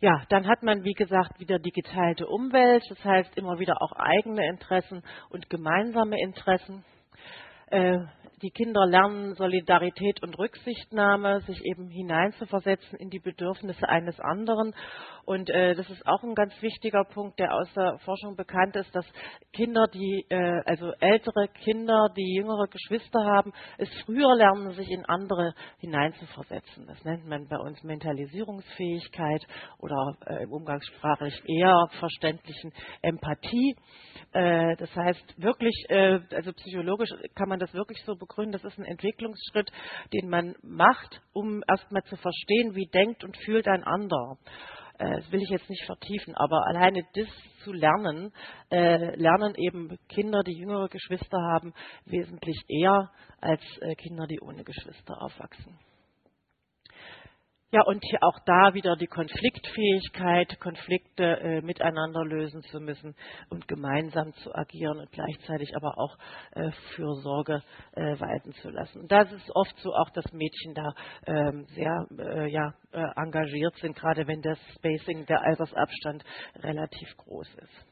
Ja, dann hat man, wie gesagt, wieder die geteilte Umwelt, das heißt immer wieder auch eigene Interessen und gemeinsame Interessen. Die Kinder lernen Solidarität und Rücksichtnahme, sich eben hineinzuversetzen in die Bedürfnisse eines anderen. Und das ist auch ein ganz wichtiger Punkt, der aus der Forschung bekannt ist, dass Kinder, also ältere Kinder, die jüngere Geschwister haben, es früher lernen, sich in andere hineinzuversetzen. Das nennt man bei uns Mentalisierungsfähigkeit oder im umgangssprachlich eher verständlichen Empathie. Das heißt wirklich, also psychologisch kann man das wirklich so begründen, das ist ein Entwicklungsschritt, den man macht, um erstmal zu verstehen, wie denkt und fühlt ein anderer. Das will ich jetzt nicht vertiefen, aber alleine das zu lernen, lernen eben Kinder, die jüngere Geschwister haben, wesentlich eher als Kinder, die ohne Geschwister aufwachsen. Ja, und hier auch da wieder die Konfliktfähigkeit, Konflikte miteinander lösen zu müssen und gemeinsam zu agieren und gleichzeitig aber auch Fürsorge walten zu lassen. Und das ist oft so auch, dass Mädchen da sehr engagiert sind, gerade wenn das Spacing, der Altersabstand relativ groß ist.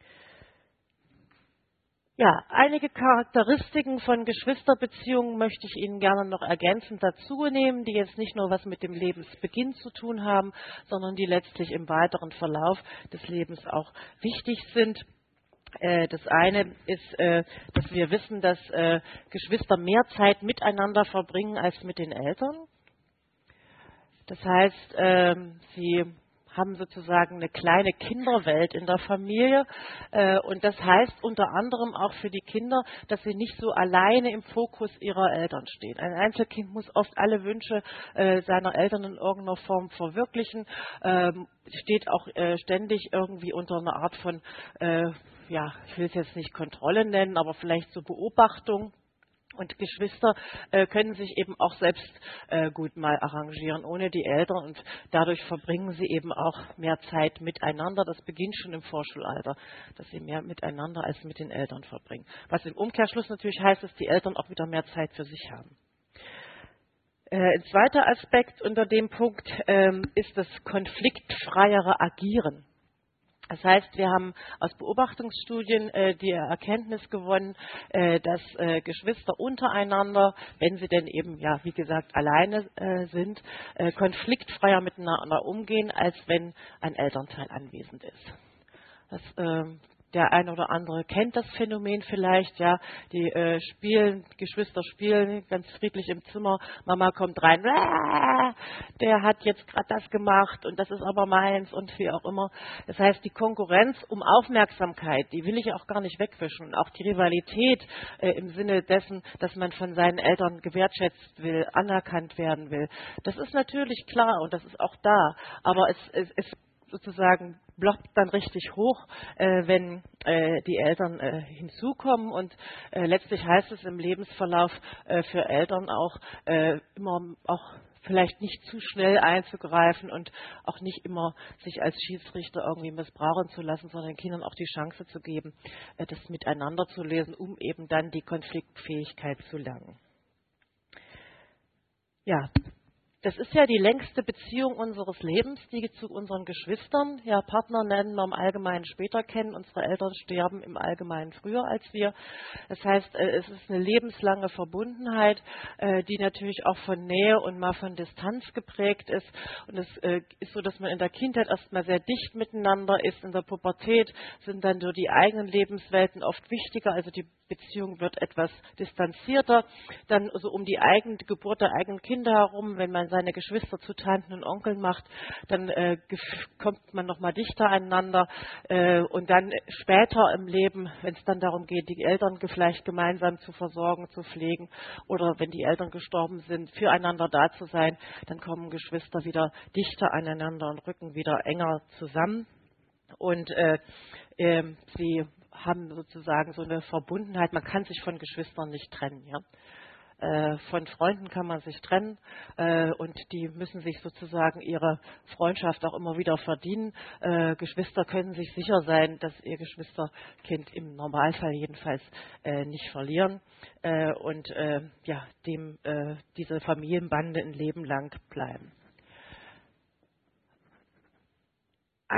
Ja, einige Charakteristiken von Geschwisterbeziehungen möchte ich Ihnen gerne noch ergänzend dazu nehmen, die jetzt nicht nur was mit dem Lebensbeginn zu tun haben, sondern die letztlich im weiteren Verlauf des Lebens auch wichtig sind. Das eine ist, dass wir wissen, dass Geschwister mehr Zeit miteinander verbringen als mit den Eltern. Das heißt, sie haben sozusagen eine kleine Kinderwelt in der Familie und das heißt unter anderem auch für die Kinder, dass sie nicht so alleine im Fokus ihrer Eltern stehen. Ein Einzelkind muss oft alle Wünsche seiner Eltern in irgendeiner Form verwirklichen, steht auch ständig irgendwie unter einer Art von, ich will es jetzt nicht Kontrolle nennen, aber vielleicht so Beobachtung. Und Geschwister können sich eben auch selbst gut mal arrangieren ohne die Eltern und dadurch verbringen sie eben auch mehr Zeit miteinander. Das beginnt schon im Vorschulalter, dass sie mehr miteinander als mit den Eltern verbringen. Was im Umkehrschluss natürlich heißt, dass die Eltern auch wieder mehr Zeit für sich haben. Ein zweiter Aspekt unter dem Punkt ist das konfliktfreiere Agieren. Das heißt, wir haben aus Beobachtungsstudien die Erkenntnis gewonnen, dass Geschwister untereinander, wenn sie denn eben, ja, wie gesagt, alleine sind, konfliktfreier miteinander umgehen, als wenn ein Elternteil anwesend ist. Der eine oder andere kennt das Phänomen vielleicht, ja, die Geschwister spielen ganz friedlich im Zimmer, Mama kommt rein, der hat jetzt gerade das gemacht und das ist aber meins und wie auch immer. Das heißt, die Konkurrenz um Aufmerksamkeit, die will ich auch gar nicht wegwischen und auch die Rivalität im Sinne dessen, dass man von seinen Eltern gewertschätzt will, anerkannt werden will. Das ist natürlich klar und das ist auch da, aber es sozusagen blockt dann richtig hoch, wenn die Eltern hinzukommen und letztlich heißt es im Lebensverlauf für Eltern auch immer auch vielleicht nicht zu schnell einzugreifen und auch nicht immer sich als Schiedsrichter irgendwie missbrauchen zu lassen, sondern den Kindern auch die Chance zu geben, das miteinander zu lesen, um eben dann die Konfliktfähigkeit zu lernen. Ja. Das ist ja die längste Beziehung unseres Lebens, die zu unseren Geschwistern. Ja, Partner lernen wir im Allgemeinen später kennen. Unsere Eltern sterben im Allgemeinen früher als wir. Das heißt, es ist eine lebenslange Verbundenheit, die natürlich auch von Nähe und mal von Distanz geprägt ist. Und es ist so, dass man in der Kindheit erstmal sehr dicht miteinander ist. In der Pubertät sind dann so die eigenen Lebenswelten oft wichtiger. Also die Beziehung wird etwas distanzierter. Dann so um die Geburt der eigenen Kinder herum, wenn man seine Geschwister zu Tanten und Onkeln macht, dann kommt man noch mal dichter aneinander und dann später im Leben, wenn es dann darum geht, die Eltern vielleicht gemeinsam zu versorgen, zu pflegen oder wenn die Eltern gestorben sind, füreinander da zu sein, dann kommen Geschwister wieder dichter aneinander und rücken wieder enger zusammen und sie haben sozusagen so eine Verbundenheit, man kann sich von Geschwistern nicht trennen, ja. Von Freunden kann man sich trennen und die müssen sich sozusagen ihre Freundschaft auch immer wieder verdienen. Geschwister können sich sicher sein, dass ihr Geschwisterkind im Normalfall jedenfalls nicht verlieren und diese Familienbande ein Leben lang bleiben.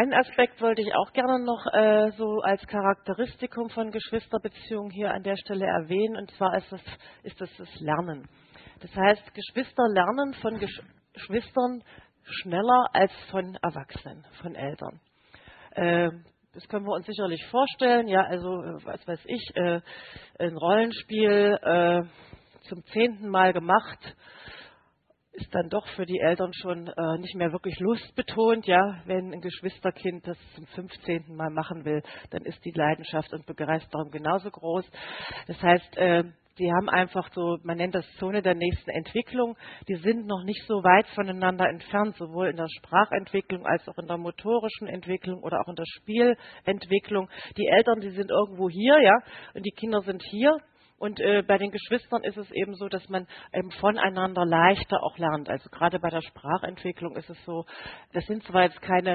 einen Aspekt wollte ich auch gerne noch so als Charakteristikum von Geschwisterbeziehungen hier an der Stelle erwähnen, und zwar ist das Lernen. Das heißt, Geschwister lernen von Geschwistern schneller als von Erwachsenen, von Eltern. Das können wir uns sicherlich vorstellen, ja, also was weiß ich, ein Rollenspiel zum 10. Mal gemacht, ist dann doch für die Eltern schon nicht mehr wirklich lustbetont, ja. Wenn ein Geschwisterkind das zum 15. Mal machen will, dann ist die Leidenschaft und Begeisterung genauso groß. Das heißt, die haben einfach so, man nennt das Zone der nächsten Entwicklung, die sind noch nicht so weit voneinander entfernt, sowohl in der Sprachentwicklung als auch in der motorischen Entwicklung oder auch in der Spielentwicklung. Die Eltern, die sind irgendwo hier, ja, und die Kinder sind hier. Und bei den Geschwistern ist es eben so, dass man eben voneinander leichter auch lernt. Also gerade bei der Sprachentwicklung ist es so, das sind zwar jetzt keine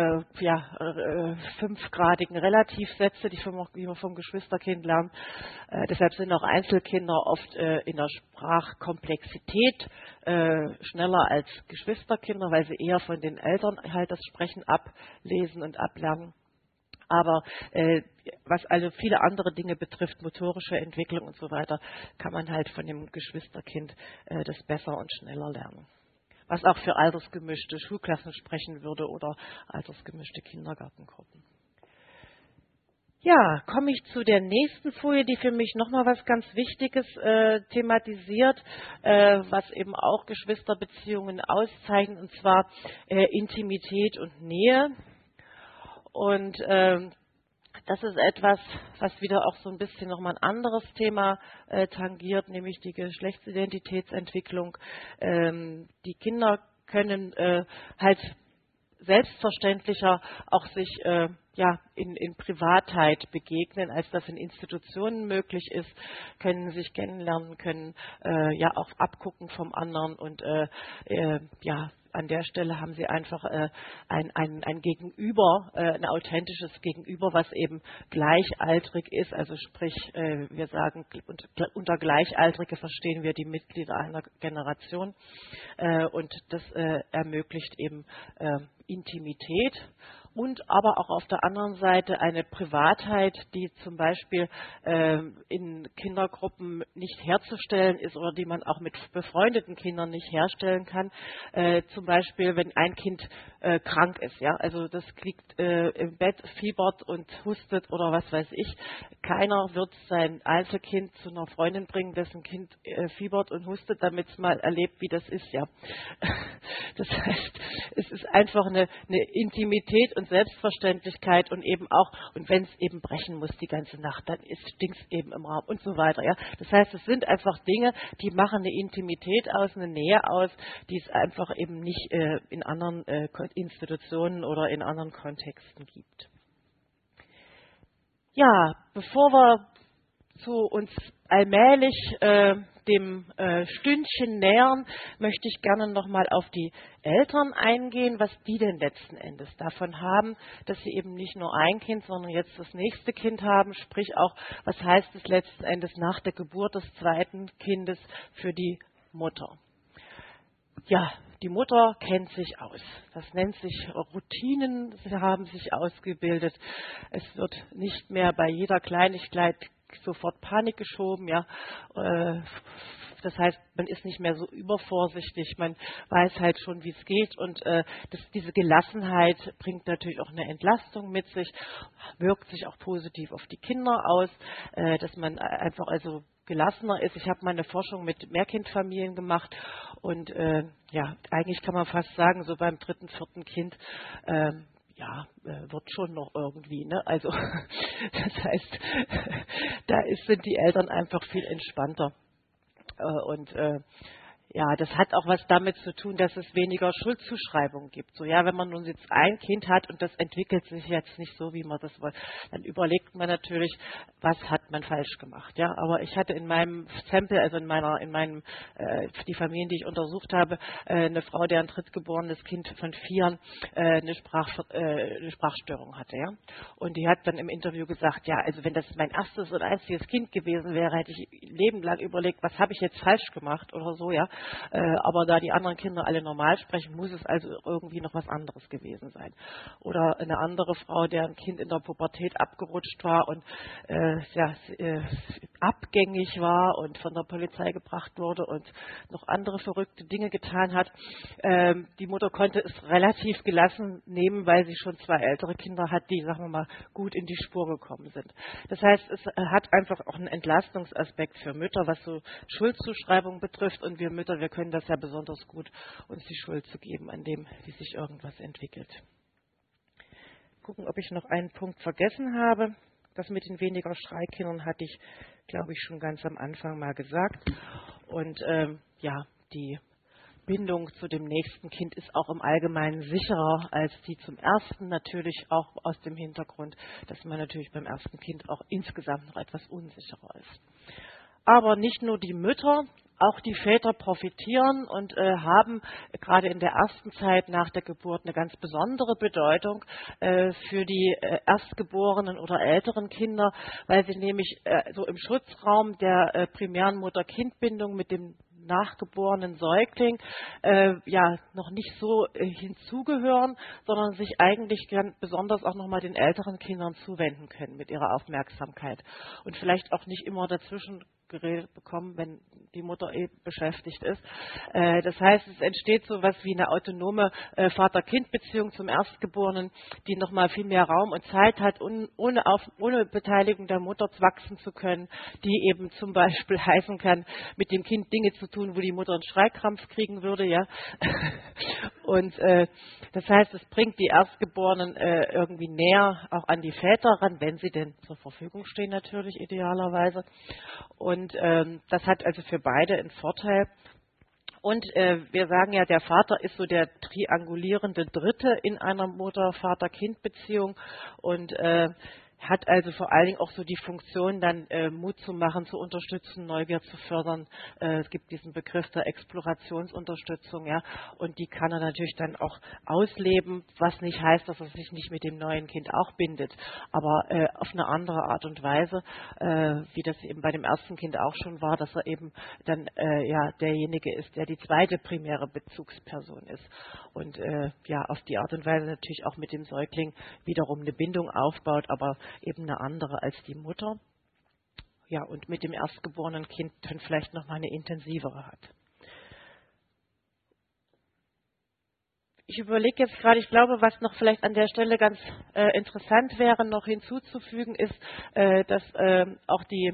5-gradigen Relativsätze, die man vom Geschwisterkind lernt. Deshalb sind auch Einzelkinder oft in der Sprachkomplexität schneller als Geschwisterkinder, weil sie eher von den Eltern halt das Sprechen ablesen und ablernen. Aber was also viele andere Dinge betrifft, motorische Entwicklung und so weiter, kann man halt von dem Geschwisterkind das besser und schneller lernen. Was auch für altersgemischte Schulklassen sprechen würde oder altersgemischte Kindergartengruppen. Ja, komme ich zu der nächsten Folie, die für mich nochmal was ganz Wichtiges thematisiert, was eben auch Geschwisterbeziehungen auszeichnet, und zwar Intimität und Nähe. Und das ist etwas, was wieder auch so ein bisschen nochmal ein anderes Thema tangiert, nämlich die Geschlechtsidentitätsentwicklung. Die Kinder können halt selbstverständlicher auch sich in Privatheit begegnen, als das in Institutionen möglich ist, können sich kennenlernen, können auch abgucken vom anderen und an der Stelle haben sie einfach ein Gegenüber, ein authentisches Gegenüber, was eben gleichaltrig ist. Also sprich, wir sagen, unter Gleichaltrige verstehen wir die Mitglieder einer Generation. Und das ermöglicht eben Intimität und aber auch auf der anderen Seite eine Privatheit, die zum Beispiel in Kindergruppen nicht herzustellen ist oder die man auch mit befreundeten Kindern nicht herstellen kann. Zum Beispiel, wenn ein Kind krank ist, ja, also das liegt im Bett, fiebert und hustet oder was weiß ich. Keiner wird sein Einzelkind zu einer Freundin bringen, dessen Kind fiebert und hustet, damit es mal erlebt, wie das ist, ja. Das heißt, es ist einfach eine Intimität und Selbstverständlichkeit und eben auch, und wenn es eben brechen muss die ganze Nacht, dann stinkt es eben im Raum und so weiter. Ja? Das heißt, es sind einfach Dinge, die machen eine Intimität aus, eine Nähe aus, die es einfach eben nicht in anderen Institutionen oder in anderen Kontexten gibt. Ja, bevor wir zu uns allmählich dem Stündchen nähern, möchte ich gerne nochmal auf die Eltern eingehen, was die denn letzten Endes davon haben, dass sie eben nicht nur ein Kind, sondern jetzt das nächste Kind haben, sprich auch, was heißt es letzten Endes nach der Geburt des zweiten Kindes für die Mutter. Ja, die Mutter kennt sich aus. Das nennt sich Routinen, sie haben sich ausgebildet. Es wird nicht mehr bei jeder Kleinigkeit sofort Panik geschoben, ja. Das heißt, man ist nicht mehr so übervorsichtig, man weiß halt schon, wie es geht und diese Gelassenheit bringt natürlich auch eine Entlastung mit sich, wirkt sich auch positiv auf die Kinder aus, dass man einfach also gelassener ist. Ich habe meine Forschung mit Mehrkindfamilien gemacht und eigentlich kann man fast sagen, so beim 3., 4. Kind wird schon noch irgendwie, ne? Also das heißt, sind die Eltern einfach viel entspannter. Das hat auch was damit zu tun, dass es weniger Schuldzuschreibung gibt. So, ja, wenn man nun jetzt ein Kind hat und das entwickelt sich jetzt nicht so, wie man das will, dann überlegt man natürlich, was hat man falsch gemacht. Ja, aber ich hatte in meinem Sample, also die Familien, die ich untersucht habe, eine Frau, deren drittgeborenes Kind von 4 eine Sprachstörung hatte. Ja, und die hat dann im Interview gesagt, ja, also wenn das mein erstes und einziges Kind gewesen wäre, hätte ich lebenlang überlegt, was habe ich jetzt falsch gemacht oder so, ja. Aber da die anderen Kinder alle normal sprechen, muss es also irgendwie noch was anderes gewesen sein. Oder eine andere Frau, deren Kind in der Pubertät abgerutscht war und abgängig war und von der Polizei gebracht wurde und noch andere verrückte Dinge getan hat. Die Mutter konnte es relativ gelassen nehmen, weil sie schon 2 ältere Kinder hat, die, sagen wir mal, gut in die Spur gekommen sind. Das heißt, es hat einfach auch einen Entlastungsaspekt für Mütter, was so Schuldzuschreibung betrifft. Und wir Mütter, wir können das ja besonders gut, uns die Schuld zu geben, an dem, wie sich irgendwas entwickelt. Gucken, ob ich noch einen Punkt vergessen habe. Das mit den weniger Schreikindern hatte ich, glaube ich, schon ganz am Anfang mal gesagt. Und die Bindung zu dem nächsten Kind ist auch im Allgemeinen sicherer als die zum ersten. Natürlich auch aus dem Hintergrund, dass man natürlich beim ersten Kind auch insgesamt noch etwas unsicherer ist. Aber nicht nur die Mütter, auch die Väter profitieren und haben gerade in der ersten Zeit nach der Geburt eine ganz besondere Bedeutung für die erstgeborenen oder älteren Kinder, weil sie nämlich so im Schutzraum der primären Mutter-Kind-Bindung mit dem nachgeborenen Säugling noch nicht so hinzugehören, sondern sich eigentlich besonders auch nochmal den älteren Kindern zuwenden können mit ihrer Aufmerksamkeit und vielleicht auch nicht immer dazwischen geredet bekommen, wenn die Mutter beschäftigt ist. Das heißt, es entsteht so etwas wie eine autonome Vater-Kind-Beziehung zum Erstgeborenen, die nochmal viel mehr Raum und Zeit hat, ohne Beteiligung der Mutter wachsen zu können, die eben zum Beispiel heißen kann, mit dem Kind Dinge zu tun, wo die Mutter einen Schreikrampf kriegen würde. Ja. Und das heißt, es bringt die Erstgeborenen irgendwie näher auch an die Väter ran, wenn sie denn zur Verfügung stehen natürlich idealerweise. Und das hat also für beide einen Vorteil. Und wir sagen ja, der Vater ist so der triangulierende Dritte in einer Mutter-Vater-Kind-Beziehung und hat also vor allen Dingen auch so die Funktion, dann Mut zu machen, zu unterstützen, Neugier zu fördern. Es gibt diesen Begriff der Explorationsunterstützung, ja, und die kann er natürlich dann auch ausleben, was nicht heißt, dass er sich nicht mit dem neuen Kind auch bindet, aber auf eine andere Art und Weise, wie das eben bei dem ersten Kind auch schon war, dass er eben dann derjenige ist, der die zweite primäre Bezugsperson ist und auf die Art und Weise natürlich auch mit dem Säugling wiederum eine Bindung aufbaut, aber eben eine andere als die Mutter. Ja, und mit dem erstgeborenen Kind dann vielleicht noch mal eine intensivere hat. Ich überlege jetzt gerade, ich glaube, was noch vielleicht an der Stelle ganz interessant wäre, noch hinzuzufügen, ist, dass auch die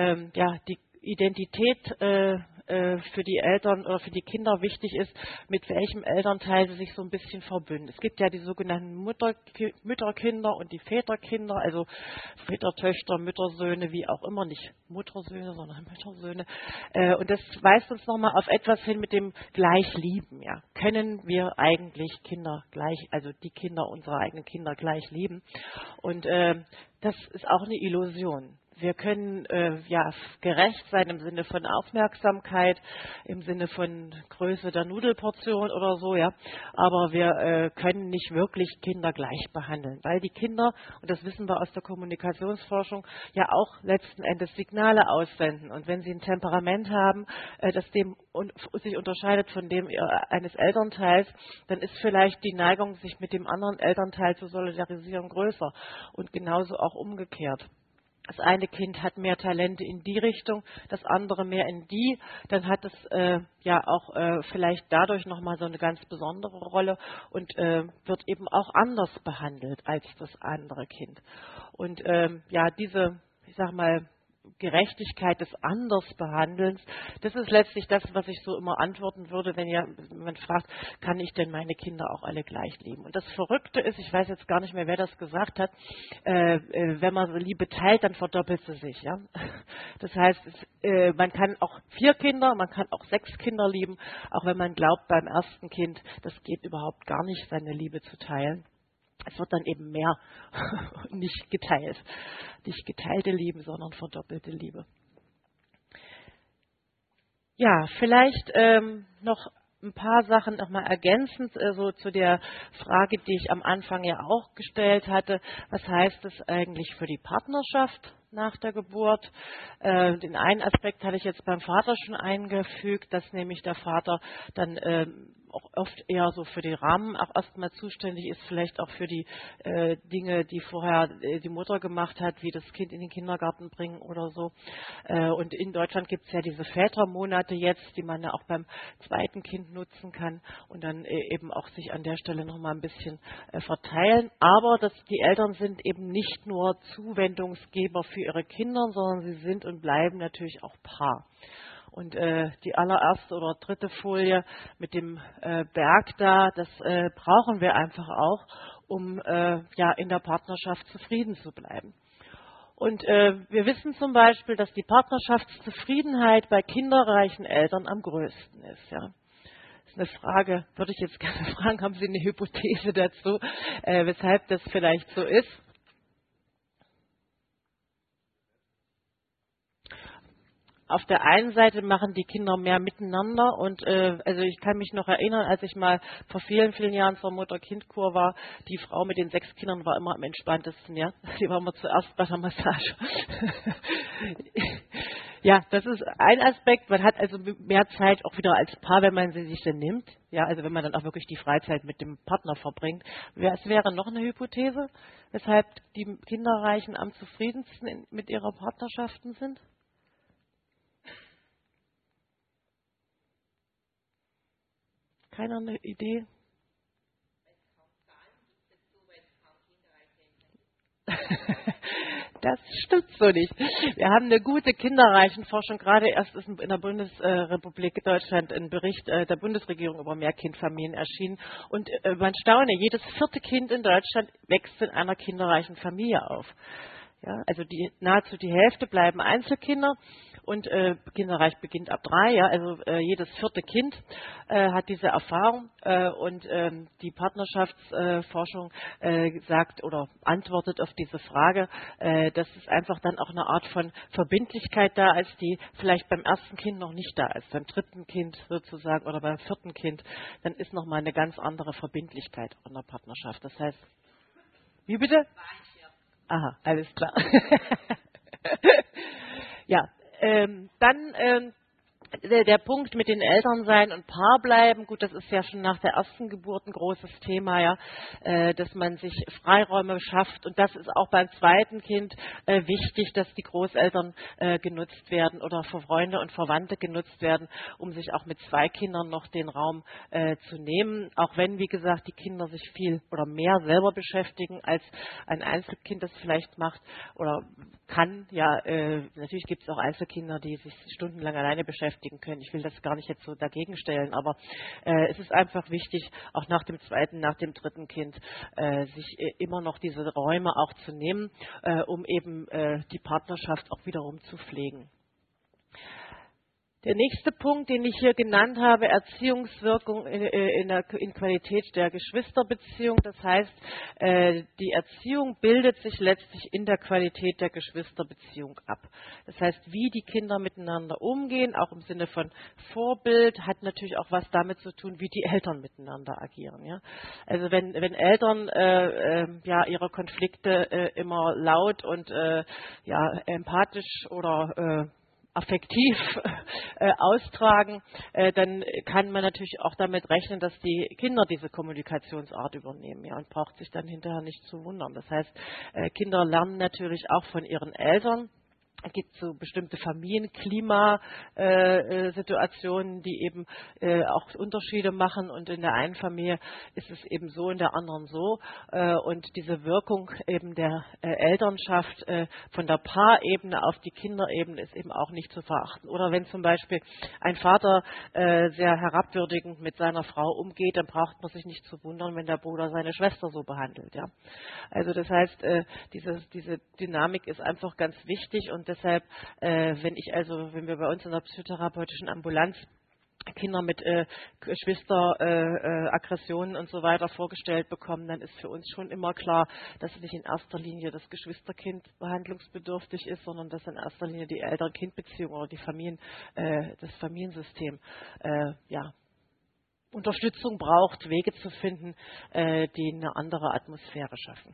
Identität für die Eltern oder für die Kinder wichtig ist, mit welchem Elternteil sie sich so ein bisschen verbünden. Es gibt ja die sogenannten Mütterkinder und die Väterkinder, also Vätertöchter, Müttersöhne, wie auch immer, nicht Muttersöhne, sondern Müttersöhne. Und das weist uns nochmal auf etwas hin mit dem Gleichlieben. Ja. Können wir eigentlich Kinder gleich, also die Kinder unserer eigenen Kinder gleich lieben? Und das ist auch eine Illusion. Wir können gerecht sein im Sinne von Aufmerksamkeit, im Sinne von Größe der Nudelportion oder so, ja. Aber wir können nicht wirklich Kinder gleich behandeln, weil die Kinder, und das wissen wir aus der Kommunikationsforschung, ja auch letzten Endes Signale aussenden. Und wenn sie ein Temperament haben, das sich unterscheidet von dem eines Elternteils, dann ist vielleicht die Neigung, sich mit dem anderen Elternteil zu solidarisieren, größer. Und genauso auch umgekehrt. Das eine Kind hat mehr Talente in die Richtung, das andere mehr in die. Dann hat es vielleicht dadurch nochmal so eine ganz besondere Rolle und wird eben auch anders behandelt als das andere Kind. Und diese, ich sag mal, Gerechtigkeit des Andersbehandelns, das ist letztlich das, was ich so immer antworten würde, wenn jemand fragt, kann ich denn meine Kinder auch alle gleich lieben? Und das Verrückte ist, ich weiß jetzt gar nicht mehr, wer das gesagt hat, wenn man so Liebe teilt, dann verdoppelt sie sich. Ja? Das heißt, man kann auch 4 Kinder, man kann auch 6 Kinder lieben, auch wenn man glaubt beim ersten Kind, das geht überhaupt gar nicht, seine Liebe zu teilen. Es wird dann eben mehr, nicht geteilt. Nicht geteilte Liebe, sondern verdoppelte Liebe. Ja, vielleicht noch ein paar Sachen nochmal ergänzend so zu der Frage, die ich am Anfang ja auch gestellt hatte. Was heißt es eigentlich für die Partnerschaft nach der Geburt? Den einen Aspekt hatte ich jetzt beim Vater schon eingefügt, dass nämlich der Vater dann auch oft eher so für den Rahmen auch erstmal zuständig ist, vielleicht auch für die Dinge, die vorher die Mutter gemacht hat, wie das Kind in den Kindergarten bringen oder so. Und in Deutschland gibt es ja diese Vätermonate jetzt, die man ja auch beim zweiten Kind nutzen kann und dann eben auch sich an der Stelle nochmal ein bisschen verteilen. Aber die Eltern sind eben nicht nur Zuwendungsgeber für ihre Kinder, sondern sie sind und bleiben natürlich auch Paar. Und die allererste oder dritte Folie mit dem Berg da, das brauchen wir einfach auch, um ja in der Partnerschaft zufrieden zu bleiben. Und wir wissen zum Beispiel, dass die Partnerschaftszufriedenheit bei kinderreichen Eltern am größten ist. Ja. Das ist eine Frage, würde ich jetzt gerne fragen, haben Sie eine Hypothese dazu, weshalb das vielleicht so ist? Auf der einen Seite machen die Kinder mehr miteinander und also ich kann mich noch erinnern, als ich mal vor vielen, vielen Jahren zur Mutter-Kind-Kur war, die Frau mit den 6 Kindern war immer am entspanntesten, ja. Die war immer zuerst bei der Massage. Ja, das ist ein Aspekt. Man hat also mehr Zeit auch wieder als Paar, wenn man sie sich denn nimmt. Ja, also wenn man dann auch wirklich die Freizeit mit dem Partner verbringt. Es wäre noch eine Hypothese, weshalb die Kinderreichen am zufriedensten mit ihrer Partnerschaften sind? Keiner eine Idee? Das stimmt so nicht. Wir haben eine gute Kinderreichenforschung. Gerade erst ist in der Bundesrepublik Deutschland ein Bericht der Bundesregierung über Mehrkindfamilien erschienen. Und man staune, jedes 4. Kind in Deutschland wächst in einer kinderreichen Familie auf. Ja, also nahezu die Hälfte bleiben Einzelkinder und kinderreich beginnt ab 3. Ja, also jedes 4. Kind hat diese Erfahrung und die Partnerschaftsforschung sagt oder antwortet auf diese Frage, dass es einfach dann auch eine Art von Verbindlichkeit da ist, die vielleicht beim ersten Kind noch nicht da ist. Beim 3. Kind sozusagen oder beim 4. Kind, dann ist nochmal eine ganz andere Verbindlichkeit in der Partnerschaft. Das heißt, wie bitte? Aha, alles klar. Ja, dann der Punkt mit den Eltern sein und Paar bleiben, gut, das ist ja schon nach der ersten Geburt ein großes Thema, ja, dass man sich Freiräume schafft und das ist auch beim zweiten Kind wichtig, dass die Großeltern genutzt werden oder für Freunde und Verwandte genutzt werden, um sich auch mit 2 Kindern noch den Raum zu nehmen, auch wenn, wie gesagt, die Kinder sich viel oder mehr selber beschäftigen, als ein Einzelkind das vielleicht macht oder kann, ja, natürlich gibt es auch Einzelkinder, die sich stundenlang alleine beschäftigen können. Ich will das gar nicht jetzt so dagegen stellen, aber es ist einfach wichtig, auch nach dem 2., nach dem 3. Kind, sich immer noch diese Räume auch zu nehmen, um eben die Partnerschaft auch wiederum zu pflegen. Der nächste Punkt, den ich hier genannt habe, Erziehungswirkung in Qualität der Geschwisterbeziehung. Das heißt, die Erziehung bildet sich letztlich in der Qualität der Geschwisterbeziehung ab. Das heißt, wie die Kinder miteinander umgehen, auch im Sinne von Vorbild, hat natürlich auch was damit zu tun, wie die Eltern miteinander agieren. Ja? Also wenn Eltern ja, ihre Konflikte immer laut und ja, empathisch oder affektiv austragen, dann kann man natürlich auch damit rechnen, dass die Kinder diese Kommunikationsart übernehmen, ja, und braucht sich dann hinterher nicht zu wundern. Das heißt, Kinder lernen natürlich auch von ihren Eltern. Es gibt so bestimmte Familienklimasituationen, die eben auch Unterschiede machen und in der einen Familie ist es eben so, in der anderen so und diese Wirkung eben der Elternschaft von der Paarebene auf die Kinderebene ist eben auch nicht zu verachten. Oder wenn zum Beispiel ein Vater sehr herabwürdigend mit seiner Frau umgeht, dann braucht man sich nicht zu wundern, wenn der Bruder seine Schwester so behandelt. Ja? Also das heißt, diese Dynamik ist einfach ganz wichtig und deshalb, wenn wir bei uns in der psychotherapeutischen Ambulanz Kinder mit Geschwisteraggressionen und so weiter vorgestellt bekommen, dann ist für uns schon immer klar, dass nicht in erster Linie das Geschwisterkind behandlungsbedürftig ist, sondern dass in erster Linie die Eltern-Kind-Beziehung oder das Familiensystem ja, Unterstützung braucht, Wege zu finden, die eine andere Atmosphäre schaffen.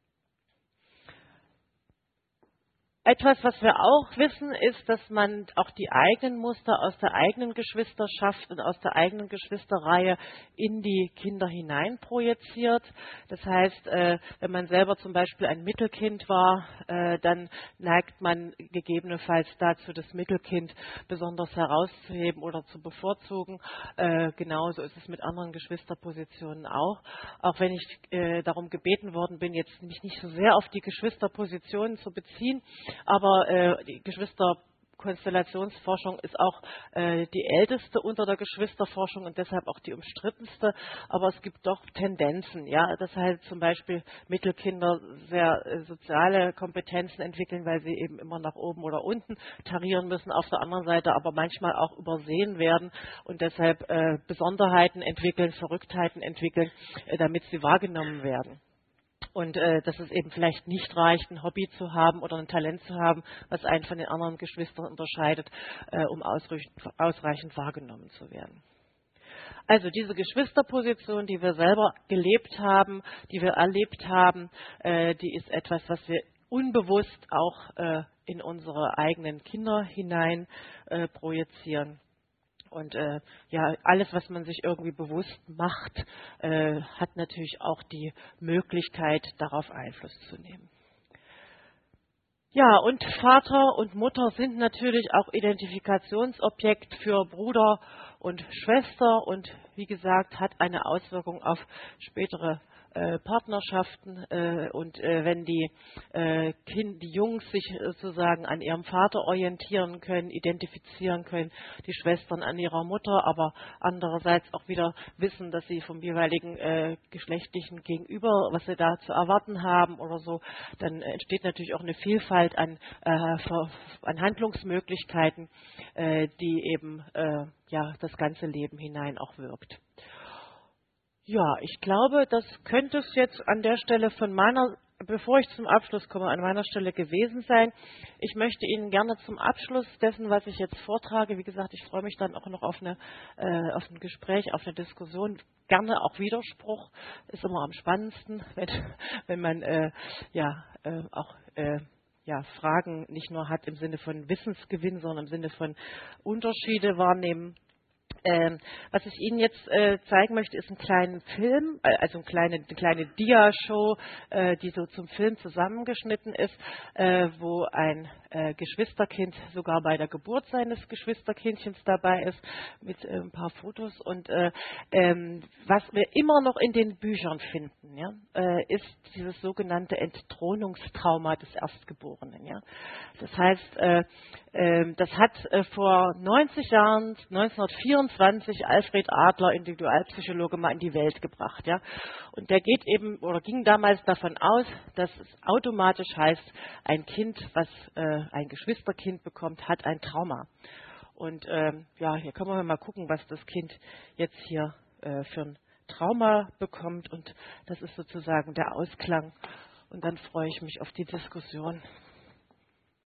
Etwas, was wir auch wissen, ist, dass man auch die eigenen Muster aus der eigenen Geschwisterschaft und aus der eigenen Geschwisterreihe in die Kinder hinein projiziert. Das heißt, wenn man selber zum Beispiel ein Mittelkind war, dann neigt man gegebenenfalls dazu, das Mittelkind besonders herauszuheben oder zu bevorzugen. Genauso ist es mit anderen Geschwisterpositionen auch. Auch wenn ich darum gebeten worden bin, jetzt mich nicht so sehr auf die Geschwisterpositionen zu beziehen, aber die Geschwisterkonstellationsforschung ist auch die älteste unter der Geschwisterforschung und deshalb auch die umstrittenste. Aber es gibt doch Tendenzen, ja, dass halt zum Beispiel Mittelkinder sehr soziale Kompetenzen entwickeln, weil sie eben immer nach oben oder unten tarieren müssen. Auf der anderen Seite aber manchmal auch übersehen werden und deshalb Besonderheiten entwickeln, Verrücktheiten entwickeln, damit sie wahrgenommen werden. Und dass es eben vielleicht nicht reicht, ein Hobby zu haben oder ein Talent zu haben, was einen von den anderen Geschwistern unterscheidet, um ausreichend wahrgenommen zu werden. Also diese Geschwisterposition, die wir selber gelebt haben, die wir erlebt haben, die ist etwas, was wir unbewusst auch in unsere eigenen Kinder hinein projizieren. Und ja, alles, was man sich irgendwie bewusst macht, hat natürlich auch die Möglichkeit, darauf Einfluss zu nehmen. Ja, und Vater und Mutter sind natürlich auch Identifikationsobjekt für Bruder und Schwester und wie gesagt, hat eine Auswirkung auf spätere Partnerschaften und wenn die Jungs sich sozusagen an ihrem Vater orientieren können, identifizieren können, die Schwestern an ihrer Mutter, aber andererseits auch wieder wissen, dass sie vom jeweiligen geschlechtlichen Gegenüber, was sie da zu erwarten haben oder so, dann entsteht natürlich auch eine Vielfalt an Handlungsmöglichkeiten, die eben ja das ganze Leben hinein auch wirkt. Ja, ich glaube, das könnte es jetzt an der Stelle bevor ich zum Abschluss komme, an meiner Stelle gewesen sein. Ich möchte Ihnen gerne zum Abschluss dessen, was ich jetzt vortrage, wie gesagt, ich freue mich dann auch noch auf ein Gespräch, auf eine Diskussion, gerne auch Widerspruch, ist immer am spannendsten, wenn man auch Fragen nicht nur hat im Sinne von Wissensgewinn, sondern im Sinne von Unterschiede wahrnehmen. Was ich Ihnen jetzt zeigen möchte, ist einen kleinen Film, also eine kleine Dia-Show, die so zum Film zusammengeschnitten ist, wo ein Geschwisterkind sogar bei der Geburt seines Geschwisterkindchens dabei ist, mit ein paar Fotos. Und was wir immer noch in den Büchern finden, ja, ist dieses sogenannte Entthronungstrauma des Erstgeborenen. Ja. Das heißt, das hat vor 90 Jahren, 1924, Alfred Adler, Individualpsychologe, mal in die Welt gebracht. Ja. Und der ging damals davon aus, dass es automatisch heißt, ein Kind, was ein Geschwisterkind bekommt, hat ein Trauma. Und hier können wir mal gucken, was das Kind jetzt hier für ein Trauma bekommt. Und das ist sozusagen der Ausklang. Und dann freue ich mich auf die Diskussion.